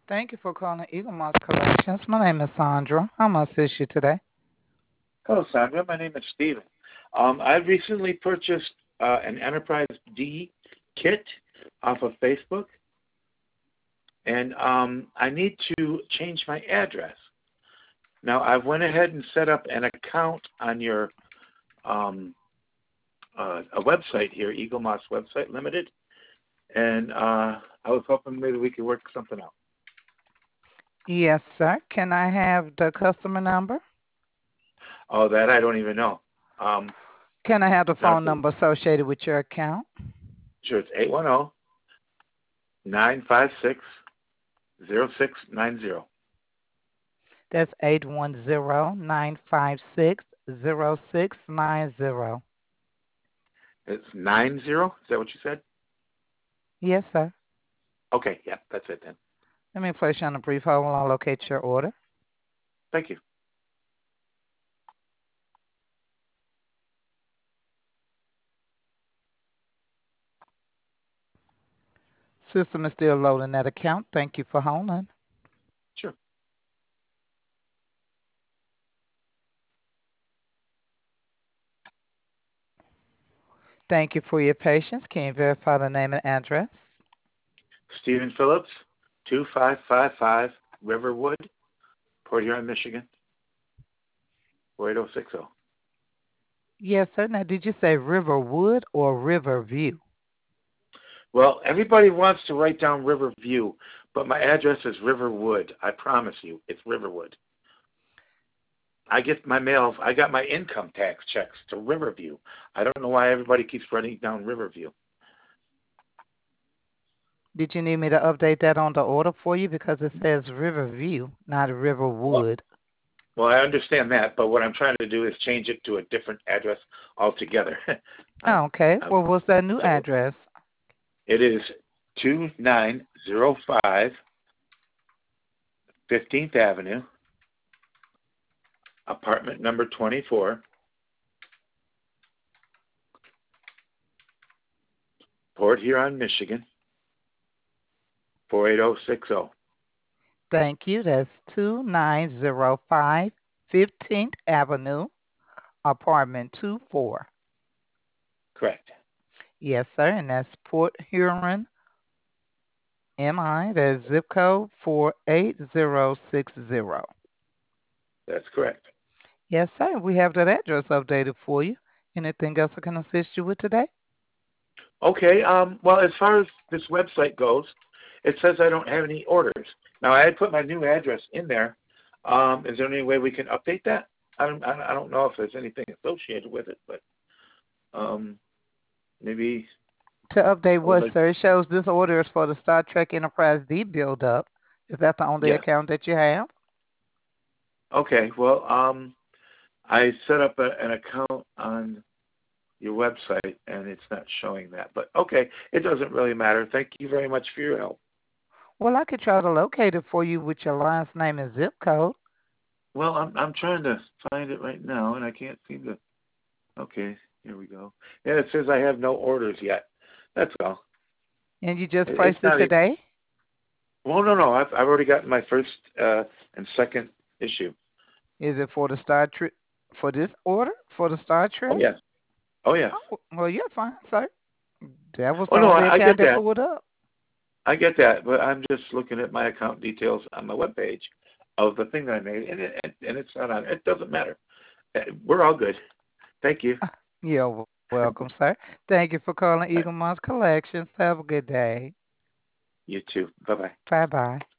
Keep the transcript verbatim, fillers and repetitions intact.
Thank you for calling Eagle Moss Collections. My name is Sandra. How may I assist you today? Hello, Sandra. My name is Steven. Um, I recently purchased uh, an Enterprise D kit off of Facebook, and um, I need to change my address. Now, I went ahead and set up an account on your um, uh, a website here, Eagle Moss Website Limited, and uh, I was hoping maybe we could work something out. Yes, sir. Can I have the customer number? Oh, that I don't even know. Um, Can I have the not phone number associated with your account? sure. It's eight one zero nine five six zero six nine zero. That's eight one zero, nine five six, zero six nine zero. It's nine zero. Is that what you said? Yes, sir. Okay, yeah, that's it then. Let me place you on a brief hold while I locate your order. Thank you. System is still loading that account. Thank you for holding. Sure. Thank you for your patience. Can you verify the name and address? Stephen Phillips, two five five five Riverwood, Port Huron, Michigan, four eight zero six zero. Yes, sir. Now, did you say Riverwood or Riverview? Well, everybody wants to write down Riverview, but my address is Riverwood. I promise you, it's Riverwood. I get my mail, I got my income tax checks to Riverview. I don't know why everybody keeps writing down Riverview. Did you need me to update that on the order for you because it says Riverview, not Well, Riverwood? well, I understand that, but what I'm trying to do is change it to a different address altogether. um, Oh, okay. um, Well, what's that new so address? it is two nine zero five fifteenth Avenue, apartment number twenty-four, Port Huron, Michigan, four eight zero six zero. Thank you. That's two nine zero five fifteenth Avenue, apartment two four. Correct. Yes, sir. And that's Port Huron, M I. That's zip code four eight zero six zero. That's correct. Yes, sir. We have that address updated for you. Anything else I can assist you with today? Okay. Um, well, as far as this website goes, it says I don't have any orders. Now, I had put my new address in there. Um, is there any way we can update that? I don't. I don't know if there's anything associated with it, but um, maybe To update I would what, like. sir? It shows this order is for the Star Trek Enterprise D build up. Is that the only Yes. account that you have? Okay. Well, um, I set up a, an account on your website, and it's not showing that. But okay, it doesn't really matter. Thank you very much for your help. Well, I could try to locate it for you with your last name and zip code. Well, I'm I'm trying to find it right now, and I can't seem to. Okay, here we go. Yeah, it says I have no orders yet. That's all. And you just It, placed it's it not even. today? Well, no, no. I've I've already gotten my first uh, and second issue. Is it for the Star Trek for this order? For the Star Oh Trek? yes. Oh yes. Oh, well, you're fine, sir. That was Oh the no, only I, I account get that that. pulled up. I get that, but I'm just looking at my account details on my webpage of the thing that I made, and it, and it's not on. It doesn't matter. Uh, We're all good. Thank you. You're welcome, sir. Thank you for calling Eagle Moss Collections. Have a good day. You too. Bye bye. Bye bye.